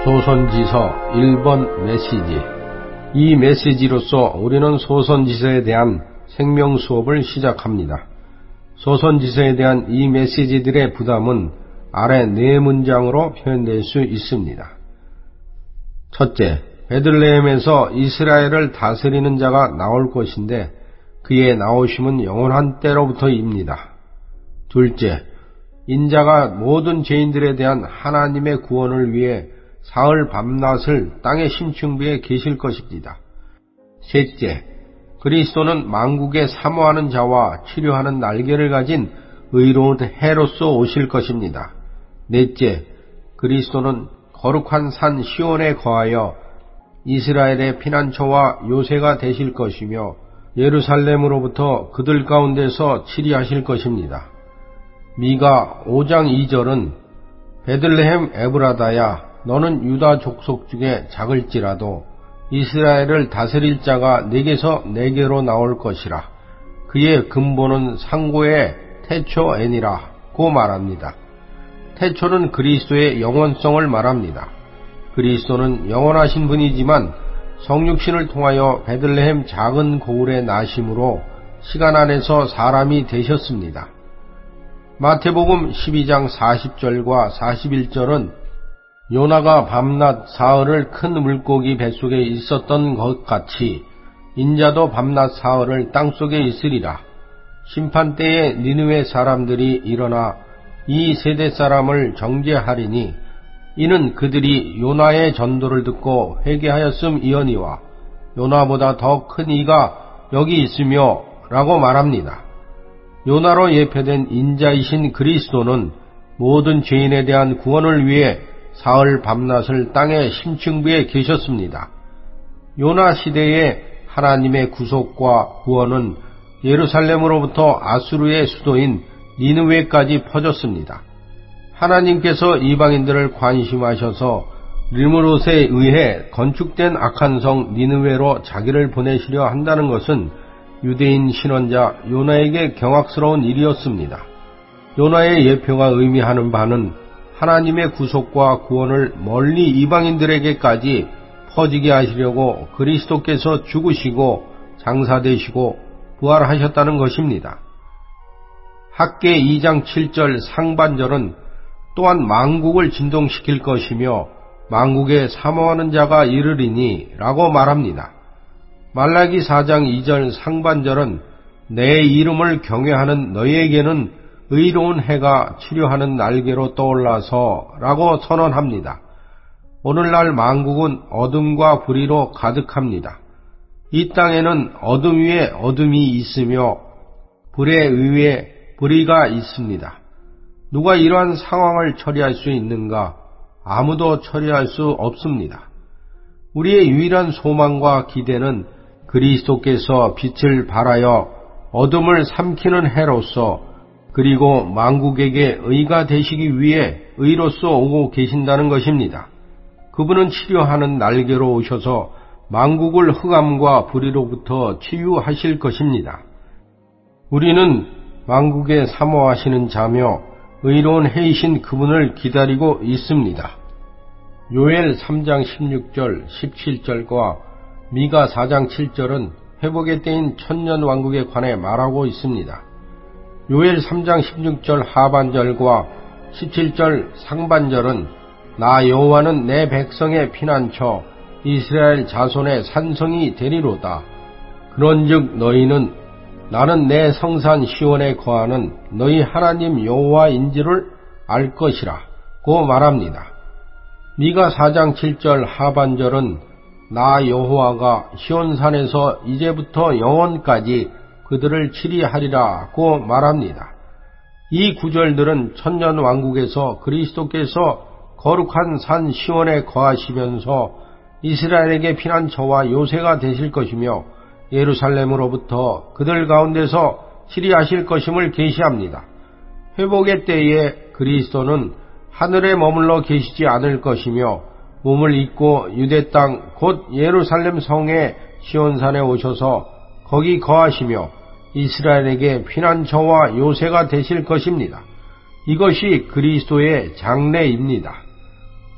소선지서 1번 메시지. 이 메시지로서 우리는 소선지서에 대한 생명 수업을 시작합니다. 소선지서에 대한 이 메시지들의 부담은 아래 4문장으로 표현될 수 있습니다. 첫째, 베들레헴에서 이스라엘을 다스리는 자가 나올 것인데 그의 나오심은 영원한 때로부터입니다. 둘째, 인자가 모든 죄인들에 대한 하나님의 구원을 위해 사흘 밤낮을 땅의 심층부에 계실 것입니다. 셋째, 그리스도는 만국에 사모하는 자와 치료하는 날개를 가진 의로운 해로서 오실 것입니다. 넷째, 그리스도는 거룩한 산 시온에 거하여 이스라엘의 피난처와 요새가 되실 것이며 예루살렘으로부터 그들 가운데서 치리하실 것입니다. 미가 5장 2절은 베들레헴 에브라다야 너는 유다 족속 중에 작을지라도 이스라엘을 다스릴 자가 네게서 네게로 나올 것이라. 그의 근본은 상고의 태초엔이라고 말합니다. 태초는 그리스도의 영원성을 말합니다. 그리스도는 영원하신 분이지만 성육신을 통하여 베들레헴 작은 고을에 나심으로 시간 안에서 사람이 되셨습니다. 마태복음 12장 40절과 41절은 요나가 밤낮 사흘을 큰 물고기 뱃속에 있었던 것 같이 인자도 밤낮 사흘을 땅속에 있으리라. 심판때에 니느웨 사람들이 일어나 이 세대 사람을 정죄하리니 이는 그들이 요나의 전도를 듣고 회개하였음이어니와 요나보다 더 큰 이가 여기 있으며 라고 말합니다. 요나로 예표된 인자이신 그리스도는 모든 죄인에 대한 구원을 위해 사흘 밤낮을 땅의 심층부에 계셨습니다. 요나 시대의 하나님의 구속과 구원은 예루살렘으로부터 아수르의 수도인 니느웨까지 퍼졌습니다. 하나님께서 이방인들을 관심하셔서 리므롯에 의해 건축된 악한 성 니느웨로 자기를 보내시려 한다는 것은 유대인 신원자 요나에게 경악스러운 일이었습니다. 요나의 예표가 의미하는 바는 하나님의 구속과 구원을 멀리 이방인들에게까지 퍼지게 하시려고 그리스도께서 죽으시고 장사되시고 부활하셨다는 것입니다. 학개 2장 7절 상반절은 또한 만국을 진동시킬 것이며 만국에 사모하는 자가 이르리니 라고 말합니다. 말라기 4장 2절 상반절은 내 이름을 경외하는 너희에게는 의로운 해가 치료하는 날개로 떠올라서 라고 선언합니다. 오늘날 만국은 어둠과 불의로 가득합니다. 이 땅에는 어둠 위에 어둠이 있으며 불의 위에 불의가 있습니다. 누가 이러한 상황을 처리할 수 있는가? 아무도 처리할 수 없습니다. 우리의 유일한 소망과 기대는 그리스도께서 빛을 발하여 어둠을 삼키는 해로서 그리고 만국에게 의가 되시기 위해 의로서 오고 계신다는 것입니다. 그분은 치료하는 날개로 오셔서 만국을 흑암과 불의로부터 치유하실 것입니다. 우리는 만국에 사모하시는 자며 의로운 해이신 그분을 기다리고 있습니다. 요엘 3장 16절, 17절과 미가 4장 7절은 회복의 때인 천년왕국에 관해 말하고 있습니다. 요엘 3장 16절 하반절과 17절 상반절은 나 여호와는 내 백성의 피난처 이스라엘 자손의 산성이 되리로다. 그런즉 너희는 나는 내 성산 시온에 거하는 너희 하나님 여호와인지를 알 것이라 고 말합니다. 미가 4장 7절 하반절은 나 여호와가 시온산에서 이제부터 영원까지 그들을 치리하리라고 말합니다. 이 구절들은 천년왕국에서 그리스도께서 거룩한 산 시온에 거하시면서 이스라엘에게 피난처와 요새가 되실 것이며 예루살렘으로부터 그들 가운데서 치리하실 것임을 계시합니다. 회복의 때에 그리스도는 하늘에 머물러 계시지 않을 것이며 몸을 입고 유대 땅 곧 예루살렘 성의 시온산에 오셔서 거기 거하시며 이스라엘에게 피난처와 요새가 되실 것입니다. 이것이 그리스도의 장래입니다.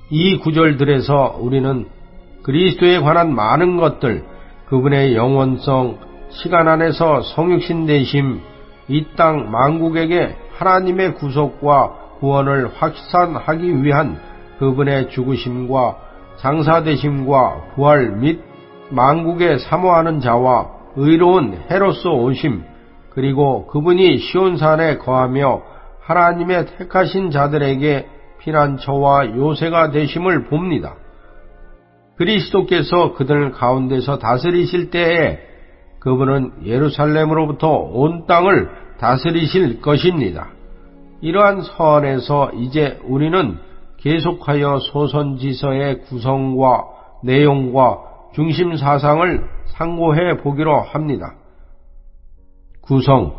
이 구절들에서 우리는 그리스도에 관한 많은 것들, 그분의 영원성, 시간 안에서 성육신 되심, 이 땅 만국에게 하나님의 구속과 구원을 확산하기 위한 그분의 죽으심과 장사되심과 부활 및 만국에 사모하는 자와 의로운 해로서 오심, 그리고 그분이 시온산에 거하며 하나님의 택하신 자들에게 피난처와 요새가 되심을 봅니다. 그리스도께서 그들 가운데서 다스리실 때에 그분은 예루살렘으로부터 온 땅을 다스리실 것입니다. 이러한 서안에서 이제 우리는 계속하여 소선지서의 구성과 내용과 중심 사상을 상고해 보기로 합니다. 구성.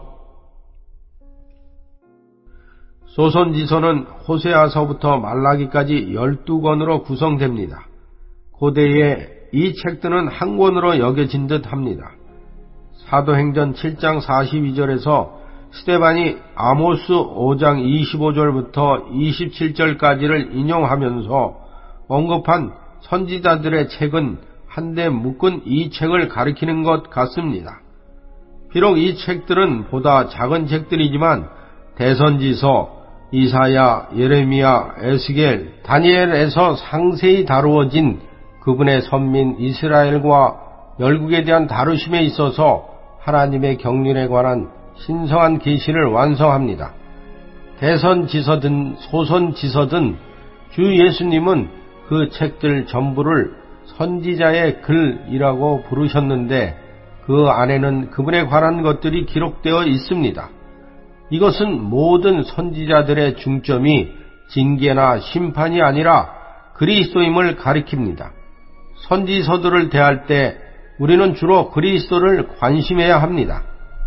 소선지서는 호세아서부터 말라기까지 12권으로 구성됩니다. 고대에 이 책들은 한 권으로 여겨진 듯 합니다. 사도행전 7장 42절에서 스데반이 아모스 5장 25절부터 27절까지를 인용하면서 언급한 선지자들의 책은 한데 묶은 이 책을 가리키는 것 같습니다. 비록 이 책들은 보다 작은 책들이지만 대선지서, 이사야, 예레미야, 에스겔, 다니엘에서 상세히 다루어진 그분의 선민 이스라엘과 열국에 대한 다루심에 있어서 하나님의 경륜에 관한 신성한 계시를 완성합니다. 대선지서든 소선지서든 주 예수님은 그 책들 전부를 선지자의 글이라고 부르셨는데 그 안에는 그분에 관한 것들이 기록되어 있습니다. 이것은 모든 선지자들의 중점이 징계나 심판이 아니라 그리스도임을 가리킵니다. 선지서들을 대할 때 우리는 주로 그리스도를 관심해야 합니다.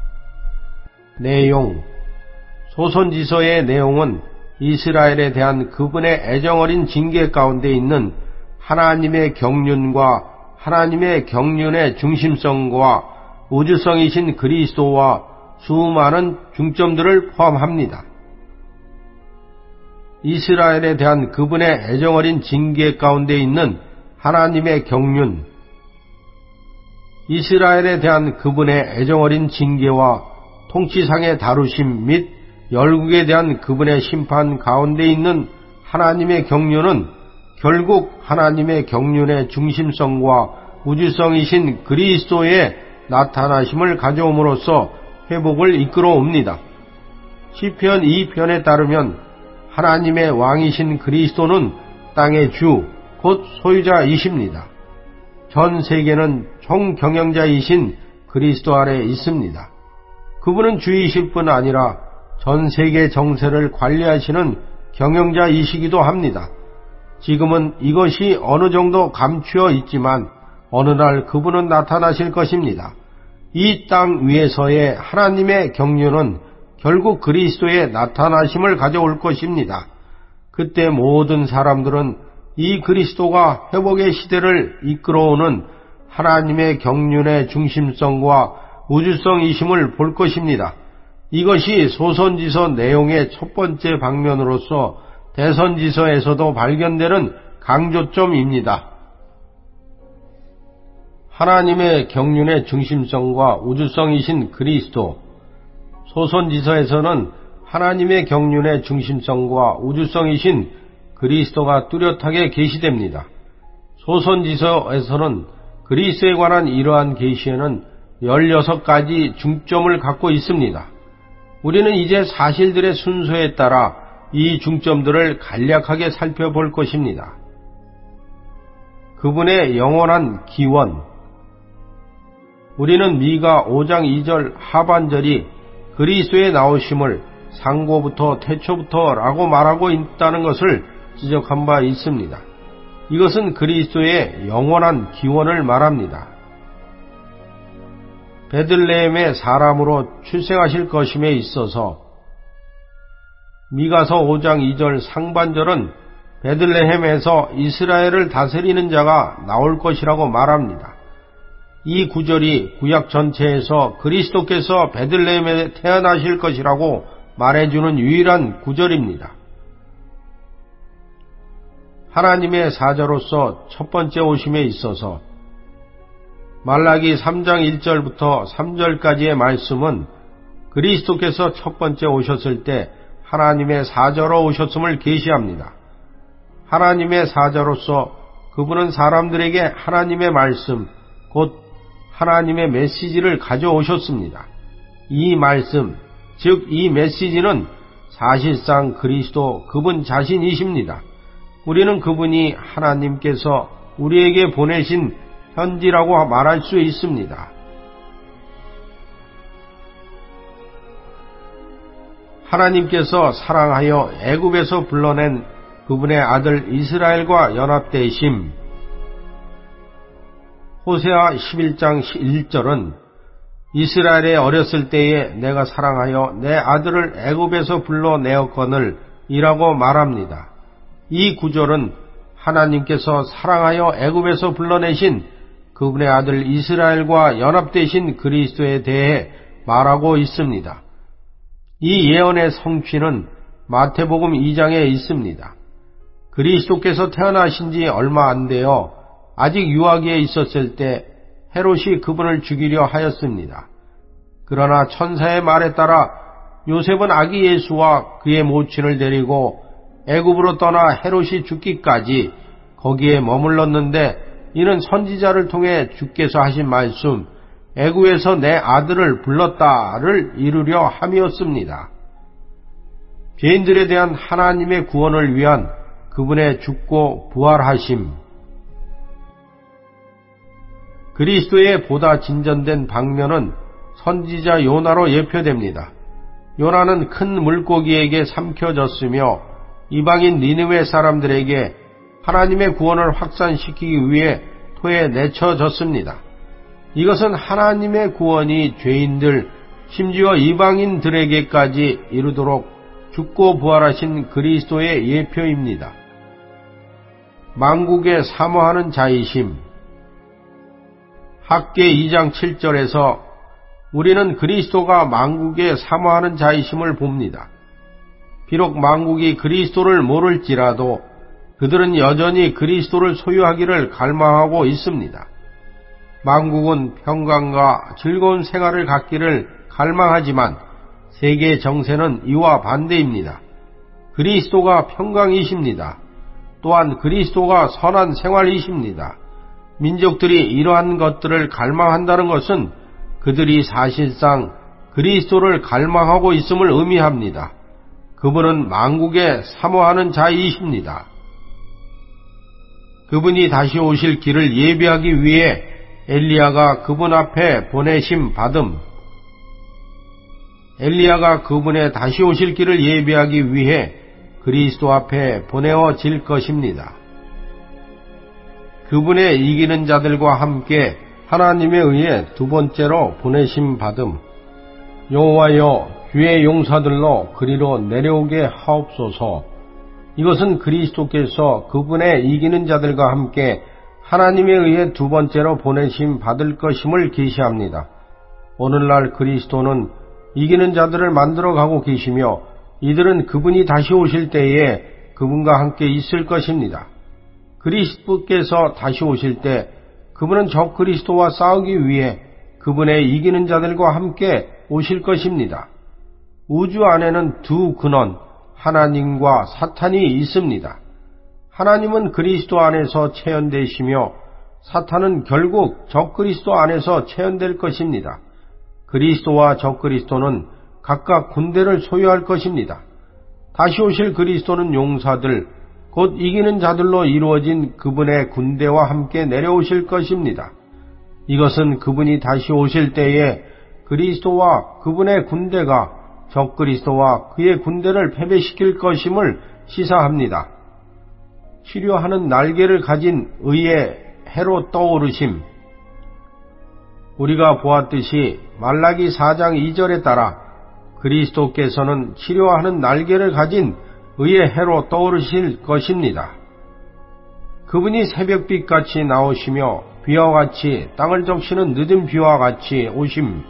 내용. 소선지서의 내용은 이스라엘에 대한 그분의 애정어린 징계 가운데 있는 하나님의 경륜과 하나님의 경륜의 중심성과 우주성이신 그리스도와 수많은 중점들을 포함합니다. 이스라엘에 대한 그분의 애정어린 징계 가운데 있는 하나님의 경륜, 이스라엘에 대한 그분의 애정어린 징계와 통치상의 다루심 및 열국에 대한 그분의 심판 가운데 있는 하나님의 경륜은 결국 하나님의 경륜의 중심성과 우주성이신 그리스도의 나타나심을 가져옴으로써 회복을 이끌어옵니다. 시편 2편에 따르면 하나님의 왕이신 그리스도는 땅의 주, 곧 소유자이십니다. 전 세계는 총경영자이신 그리스도 아래 있습니다. 그분은 주이실 뿐 아니라 전 세계 정세를 관리하시는 경영자이시기도 합니다. 지금은 이것이 어느 정도 감추어 있지만 어느 날 그분은 나타나실 것입니다. 이 땅 위에서의 하나님의 경륜은 결국 그리스도의 나타나심을 가져올 것입니다. 그때 모든 사람들은 이 그리스도가 회복의 시대를 이끌어오는 하나님의 경륜의 중심성과 우주성이심을 볼 것입니다. 이것이 소선지서 내용의 첫 번째 방면으로서 대선지서에서도 발견되는 강조점입니다. 하나님의 경륜의 중심성과 우주성이신 그리스도. 소선지서에서는 하나님의 경륜의 중심성과 우주성이신 그리스도가 뚜렷하게 계시됩니다. 소선지서에서는 그리스도에 관한 이러한 계시에는 16가지 중점을 갖고 있습니다. 우리는 이제 사실들의 순서에 따라 이 중점들을 간략하게 살펴볼 것입니다. 그분의 영원한 기원. 우리는 미가 5장 2절 하반절이 그리스도의 나오심을 상고부터 태초부터라고 말하고 있다는 것을 지적한 바 있습니다. 이것은 그리스도의 영원한 기원을 말합니다. 베들레헴의 사람으로 출생하실 것임에 있어서 미가서 5장 2절 상반절은 베들레헴에서 이스라엘을 다스리는 자가 나올 것이라고 말합니다. 이 구절이 구약 전체에서 그리스도께서 베들레헴에 태어나실 것이라고 말해주는 유일한 구절입니다. 하나님의 사자로서 첫 번째 오심에 있어서 말라기 3장 1절부터 3절까지의 말씀은 그리스도께서 첫 번째 오셨을 때 하나님의 사자로 오셨음을 계시합니다. 하나님의 사자로서 그분은 사람들에게 하나님의 말씀, 곧 하나님의 메시지를 가져오셨습니다. 이 말씀, 즉 이 메시지는 사실상 그리스도 그분 자신이십니다. 우리는 그분이 하나님께서 우리에게 보내신 편지라고 말할 수 있습니다. 하나님께서 사랑하여 애굽에서 불러낸 그분의 아들 이스라엘과 연합되심. 호세아 11장 1절은 이스라엘의 어렸을 때에 내가 사랑하여 내 아들을 애굽에서 불러내었거늘 이라고 말합니다. 이 구절은 하나님께서 사랑하여 애굽에서 불러내신 그분의 아들 이스라엘과 연합되신 그리스도에 대해 말하고 있습니다. 이 예언의 성취는 마태복음 2장에 있습니다. 그리스도께서 태어나신 지 얼마 안 되어 아직 유아기에 있었을 때 헤롯이 그분을 죽이려 하였습니다. 그러나 천사의 말에 따라 요셉은 아기 예수와 그의 모친을 데리고 애굽으로 떠나 헤롯이 죽기까지 거기에 머물렀는데 이는 선지자를 통해 주께서 하신 말씀 애굽에서 내 아들을 불렀다를 이루려 함이었습니다. 죄인들에 대한 하나님의 구원을 위한 그분의 죽고 부활하심. 그리스도의 보다 진전된 방면은 선지자 요나로 예표됩니다. 요나는 큰 물고기에게 삼켜졌으며 이방인 니느웨 사람들에게 하나님의 구원을 확산시키기 위해 토에 내쳐졌습니다. 이것은 하나님의 구원이 죄인들, 심지어 이방인들에게까지 이르도록 죽고 부활하신 그리스도의 예표입니다. 만국에 사모하는 자이심. 학개 2장 7절에서 우리는 그리스도가 만국에 사모하는 자이심을 봅니다. 비록 만국이 그리스도를 모를지라도 그들은 여전히 그리스도를 소유하기를 갈망하고 있습니다. 만국은 평강과 즐거운 생활을 갖기를 갈망하지만 세계 정세는 이와 반대입니다. 그리스도가 평강이십니다. 또한 그리스도가 선한 생활이십니다. 민족들이 이러한 것들을 갈망한다는 것은 그들이 사실상 그리스도를 갈망하고 있음을 의미합니다. 그분은 만국에 사모하는 자이십니다. 그분이 다시 오실 길을 예비하기 위해 엘리야가 그분 앞에 보내심 받음. 엘리야가 그분의 다시 오실 길을 예비하기 위해 그리스도 앞에 보내어질 것입니다. 그분의 이기는 자들과 함께 하나님에 의해 두 번째로 보내심 받음. 여호와여 주의 용사들로 그리로 내려오게 하옵소서. 이것은 그리스도께서 그분의 이기는 자들과 함께 하나님에 의해 두 번째로 보내심 받을 것임을 계시합니다. 오늘날 그리스도는 이기는 자들을 만들어가고 계시며 이들은 그분이 다시 오실 때에 그분과 함께 있을 것입니다. 그리스도께서 다시 오실 때 그분은 적 그리스도와 싸우기 위해 그분의 이기는 자들과 함께 오실 것입니다. 우주 안에는 두 근원, 하나님과 사탄이 있습니다. 하나님은 그리스도 안에서 체현되시며 사탄은 결국 적 그리스도 안에서 체현될 것입니다. 그리스도와 적 그리스도는 각각 군대를 소유할 것입니다. 다시 오실 그리스도는 용사들, 곧 이기는 자들로 이루어진 그분의 군대와 함께 내려오실 것입니다. 이것은 그분이 다시 오실 때에 그리스도와 그분의 군대가 적 그리스도와 그의 군대를 패배시킬 것임을 시사합니다. 치료하는 날개를 가진 의의 해로 떠오르심. 우리가 보았듯이 말라기 4장 2절에 따라 그리스도께서는 치료하는 날개를 가진 의의 해로 떠오르실 것입니다. 그분이 새벽빛같이 나오시며 비와 같이 땅을 적시는 늦은 비와 같이 오심.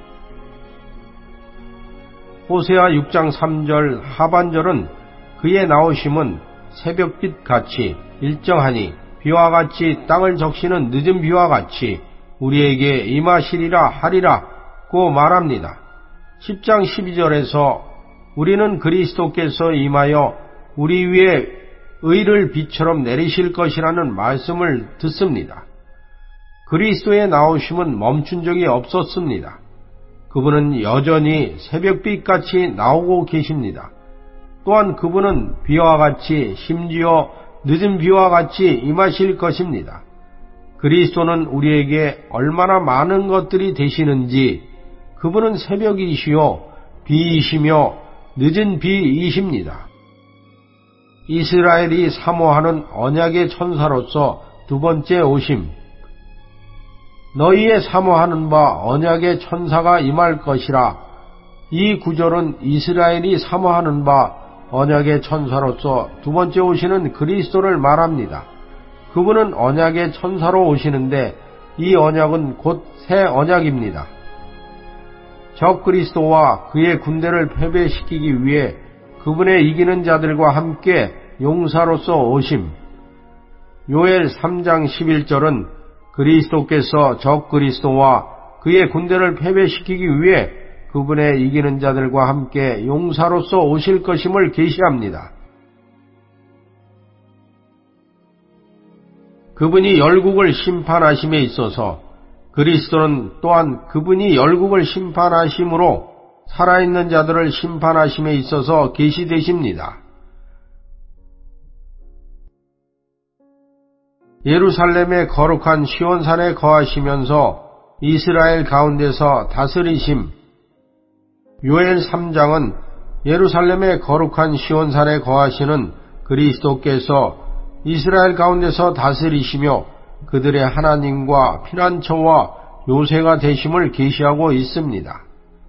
호세아 6장 3절 하반절은 그의 나오심은 새벽빛 같이 일정하니 비와 같이 땅을 적시는 늦은 비와 같이 우리에게 임하시리라 하리라고 말합니다. 10장 12절에서 우리는 그리스도께서 임하여 우리 위에 의를 비처럼 내리실 것이라는 말씀을 듣습니다. 그리스도의 나오심은 멈춘 적이 없었습니다. 그분은 여전히 새벽빛같이 나오고 계십니다. 또한 그분은 비와 같이 심지어 늦은 비와 같이 임하실 것입니다. 그리스도는 우리에게 얼마나 많은 것들이 되시는지 그분은 새벽이시요 비이시며 늦은 비이십니다. 이스라엘이 사모하는 언약의 천사로서 두 번째 오심. 너희의 사모하는 바 언약의 천사가 임할 것이라. 이 구절은 이스라엘이 사모하는 바 언약의 천사로서 두 번째 오시는 그리스도를 말합니다. 그분은 언약의 천사로 오시는데 이 언약은 곧 새 언약입니다. 적 그리스도와 그의 군대를 패배시키기 위해 그분의 이기는 자들과 함께 용사로서 오심. 요엘 3장 11절은 그리스도께서 적 그리스도와 그의 군대를 패배시키기 위해 그분의 이기는 자들과 함께 용사로서 오실 것임을 계시합니다. 그분이 열국을 심판하심에 있어서 그리스도는 또한 그분이 열국을 심판하심으로 살아있는 자들을 심판하심에 있어서 계시되십니다. 예루살렘의 거룩한 시온산에 거하시면서 이스라엘 가운데서 다스리심. 요엘 3장은 예루살렘의 거룩한 시온산에 거하시는 그리스도께서 이스라엘 가운데서 다스리시며 그들의 하나님과 피난처와 요새가 되심을 계시하고 있습니다.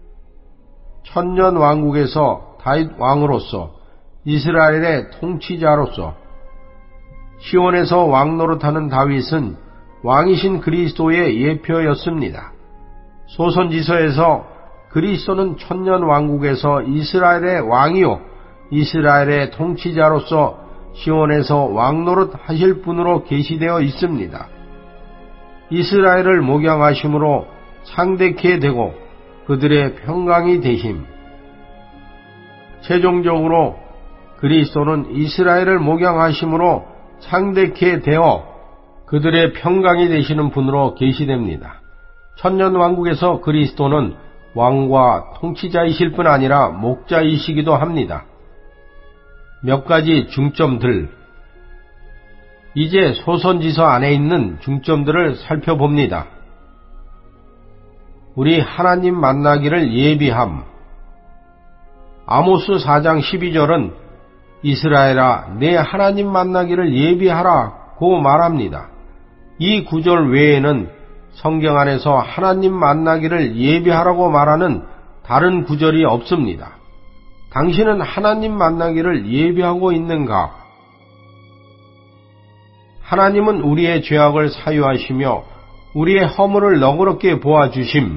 천년 왕국에서 다윗 왕으로서 이스라엘의 통치자로서 시온에서 왕노릇하는 다윗은 왕이신 그리스도의 예표였습니다. 소선지서에서 그리스도는 천년 왕국에서 이스라엘의 왕이요 이스라엘의 통치자로서 시온에서 왕노릇 하실 분으로 계시되어 있습니다. 이스라엘을 목양하심으로 창대케 되고 그들의 평강이 되심. 최종적으로 그리스도는 이스라엘을 목양하심으로 창대케 되어 그들의 평강이 되시는 분으로 계시됩니다. 천년 왕국에서 그리스도는 왕과 통치자이실 뿐 아니라 목자이시기도 합니다. 몇 가지 중점들. 이제 소선지서 안에 있는 중점들을 살펴봅니다. 우리 하나님 만나기를 예비함. 아모스 4장 12절은 이스라엘아 내 하나님 만나기를 예비하라고 말합니다. 이 구절 외에는 성경 안에서 하나님 만나기를 예비하라고 말하는 다른 구절이 없습니다. 당신은 하나님 만나기를 예비하고 있는가? 하나님은 우리의 죄악을 사유하시며 우리의 허물을 너그럽게 보아주심.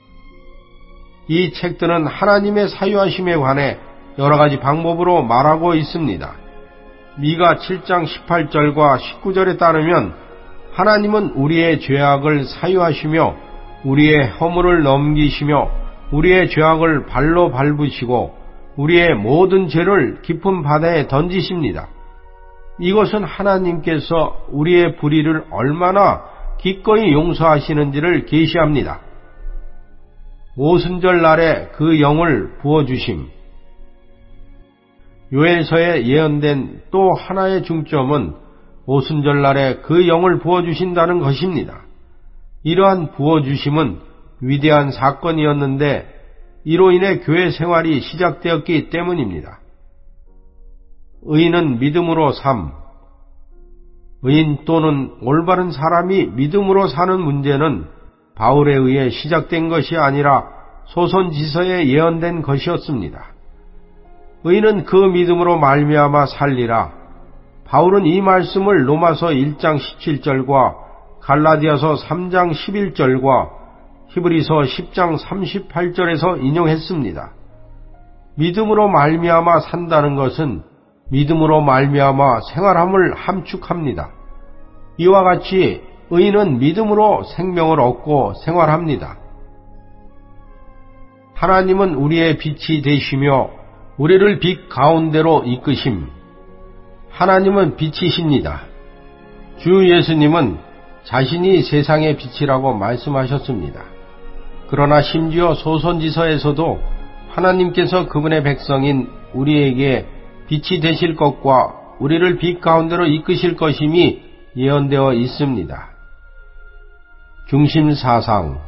이 책들은 하나님의 사유하심에 관해 여러 가지 방법으로 말하고 있습니다. 미가 7장 18절과 19절에 따르면 하나님은 우리의 죄악을 사유하시며 우리의 허물을 넘기시며 우리의 죄악을 발로 밟으시고 우리의 모든 죄를 깊은 바다에 던지십니다. 이것은 하나님께서 우리의 불의를 얼마나 기꺼이 용서하시는지를 계시합니다. 오순절 날에 그 영을 부어주심. 요엘서에 예언된 또 하나의 중점은 오순절 날에 그 영을 부어주신다는 것입니다. 이러한 부어주심은 위대한 사건이었는데 이로 인해 교회 생활이 시작되었기 때문입니다. 의인은 믿음으로 삶. 의인 또는 올바른 사람이 믿음으로 사는 문제는 바울에 의해 시작된 것이 아니라 소선지서에 예언된 것이었습니다. 의인은 그 믿음으로 말미암아 살리라. 바울은 이 말씀을 로마서 1장 17절과 갈라디아서 3장 11절과 히브리서 10장 38절에서 인용했습니다. 믿음으로 말미암아 산다는 것은 믿음으로 말미암아 생활함을 함축합니다. 이와 같이 의인은 믿음으로 생명을 얻고 생활합니다. 하나님은 우리의 빛이 되시며 우리를 빛 가운데로 이끄심. 하나님은 빛이십니다. 주 예수님은 자신이 세상의 빛이라고 말씀하셨습니다. 그러나 심지어 소선지서에서도 하나님께서 그분의 백성인 우리에게 빛이 되실 것과 우리를 빛 가운데로 이끄실 것임이 예언되어 있습니다. 중심사상.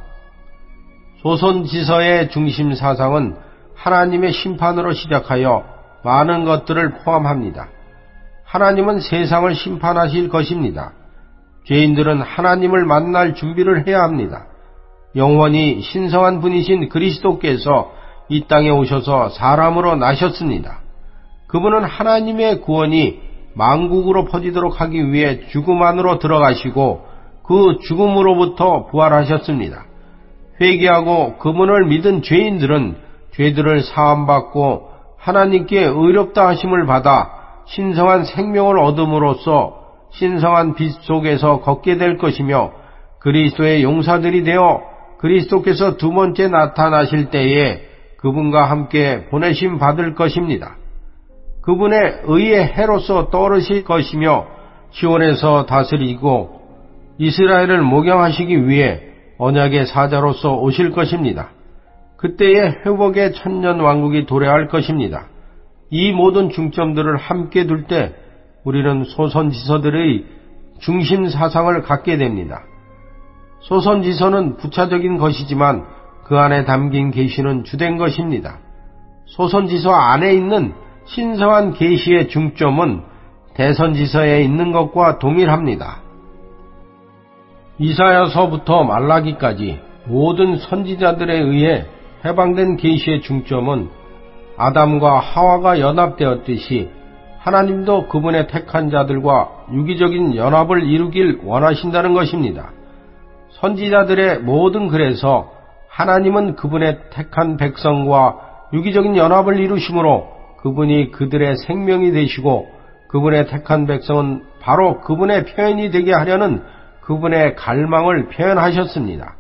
소선지서의 중심사상은 하나님의 심판으로 시작하여 많은 것들을 포함합니다. 하나님은 세상을 심판하실 것입니다. 죄인들은 하나님을 만날 준비를 해야 합니다. 영원히 신성한 분이신 그리스도께서 이 땅에 오셔서 사람으로 나셨습니다. 그분은 하나님의 구원이 만국으로 퍼지도록 하기 위해 죽음 안으로 들어가시고 그 죽음으로부터 부활하셨습니다. 회개하고 그분을 믿은 죄인들은 죄들을 사함받고 하나님께 의롭다 하심을 받아 신성한 생명을 얻음으로써 신성한 빛 속에서 걷게 될 것이며 그리스도의 용사들이 되어 그리스도께서 두 번째 나타나실 때에 그분과 함께 보내심 받을 것입니다. 그분의 의의 해로서 떠오르실 것이며 시온에서 다스리고 이스라엘을 목양하시기 위해 언약의 사자로서 오실 것입니다. 그때에 회복의 천년 왕국이 도래할 것입니다. 이 모든 중점들을 함께 둘 때 우리는 소선지서들의 중심 사상을 갖게 됩니다. 소선지서는 부차적인 것이지만 그 안에 담긴 계시는 주된 것입니다. 소선지서 안에 있는 신성한 계시의 중점은 대선지서에 있는 것과 동일합니다. 이사야서부터 말라기까지 모든 선지자들에 의해 해방된 계시의 중점은 아담과 하와가 연합되었듯이 하나님도 그분의 택한 자들과 유기적인 연합을 이루길 원하신다는 것입니다. 선지자들의 모든 글에서 하나님은 그분의 택한 백성과 유기적인 연합을 이루심으로 그분이 그들의 생명이 되시고 그분의 택한 백성은 바로 그분의 표현이 되게 하려는 그분의 갈망을 표현하셨습니다.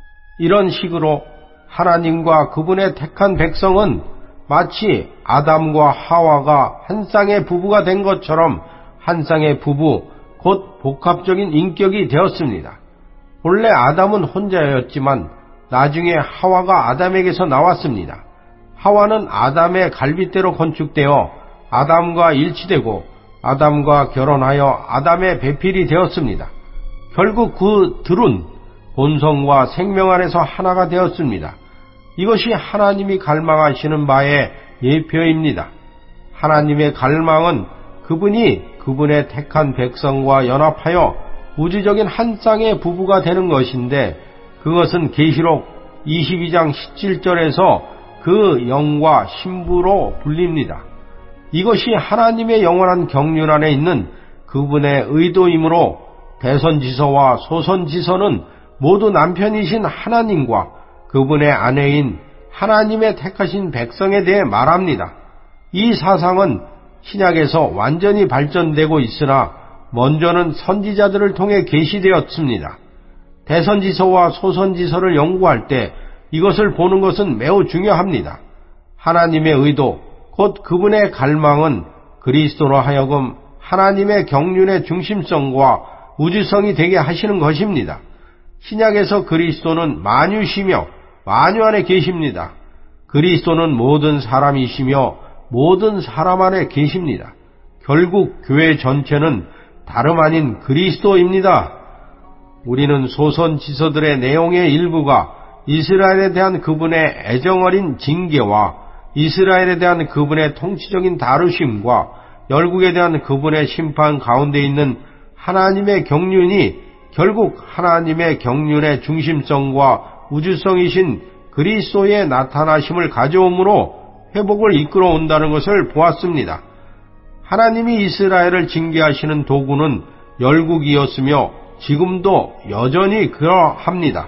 이런 식으로 하나님과 그분의 택한 백성은 마치 아담과 하와가 한 쌍의 부부가 된 것처럼 한 쌍의 부부, 곧 복합적인 인격이 되었습니다. 본래 아담은 혼자였지만 나중에 하와가 아담에게서 나왔습니다. 하와는 아담의 갈빗대로 건축되어 아담과 일치되고 아담과 결혼하여 아담의 배필이 되었습니다. 결국 그 둘은 본성과 생명 안에서 하나가 되었습니다. 이것이 하나님이 갈망하시는 바의 예표입니다. 하나님의 갈망은 그분이 그분의 택한 백성과 연합하여 우주적인 한 쌍의 부부가 되는 것인데 그것은 계시록 22장 17절에서 그 영과 신부로 불립니다. 이것이 하나님의 영원한 경륜 안에 있는 그분의 의도이므로 대선지서와 소선지서는 모두 남편이신 하나님과 그분의 아내인 하나님의 택하신 백성에 대해 말합니다. 이 사상은 신약에서 완전히 발전되고 있으나 먼저는 선지자들을 통해 계시되었습니다. 대선지서와 소선지서를 연구할 때 이것을 보는 것은 매우 중요합니다. 하나님의 의도, 곧 그분의 갈망은 그리스도로 하여금 하나님의 경륜의 중심성과 우주성이 되게 하시는 것입니다. 신약에서 그리스도는 만유시며 만유 안에 계십니다. 그리스도는 모든 사람이시며 모든 사람 안에 계십니다. 결국 교회 전체는 다름 아닌 그리스도입니다. 우리는 소선지서들의 내용의 일부가 이스라엘에 대한 그분의 애정어린 징계와 이스라엘에 대한 그분의 통치적인 다루심과 열국에 대한 그분의 심판 가운데 있는 하나님의 경륜이 결국 하나님의 경륜의 중심성과 우주성이신 그리스도의 나타나심을 가져오므로 회복을 이끌어 온다는 것을 보았습니다. 하나님이 이스라엘을 징계하시는 도구는 열국이었으며 지금도 여전히 그러합니다.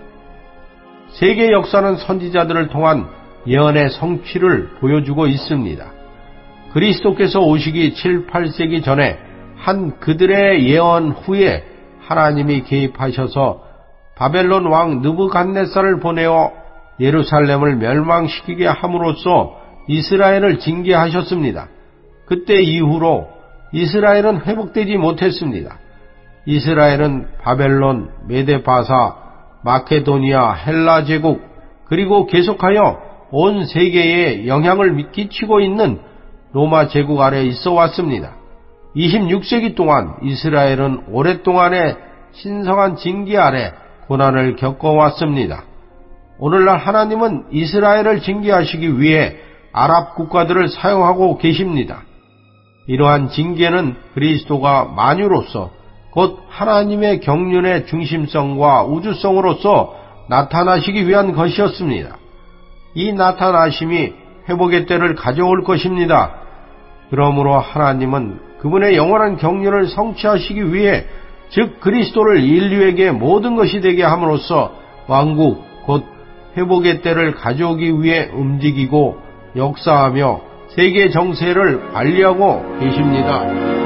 세계 역사는 선지자들을 통한 예언의 성취를 보여주고 있습니다. 그리스도께서 오시기 7, 8세기 전에 한 그들의 예언 후에 하나님이 개입하셔서 바벨론 왕 느부갓네살을 보내어 예루살렘을 멸망시키게 함으로써 이스라엘을 징계하셨습니다. 그때 이후로 이스라엘은 회복되지 못했습니다. 이스라엘은 바벨론, 메데바사, 마케도니아, 헬라 제국, 그리고 계속하여 온 세계에 영향을 끼치고 있는 로마 제국 아래 있어 왔습니다. 26세기 동안 이스라엘은 오랫동안의 신성한 징계 아래 고난을 겪어왔습니다. 오늘날 하나님은 이스라엘을 징계하시기 위해 아랍 국가들을 사용하고 계십니다. 이러한 징계는 그리스도가 만유로서 곧 하나님의 경륜의 중심성과 우주성으로서 나타나시기 위한 것이었습니다. 이 나타나심이 회복의 때를 가져올 것입니다. 그러므로 하나님은 그분의 영원한 경륜을 성취하시기 위해 즉 그리스도를 인류에게 모든 것이 되게 함으로써 왕국 곧 회복의 때를 가져오기 위해 움직이고 역사하며 세계 정세를 관리하고 계십니다.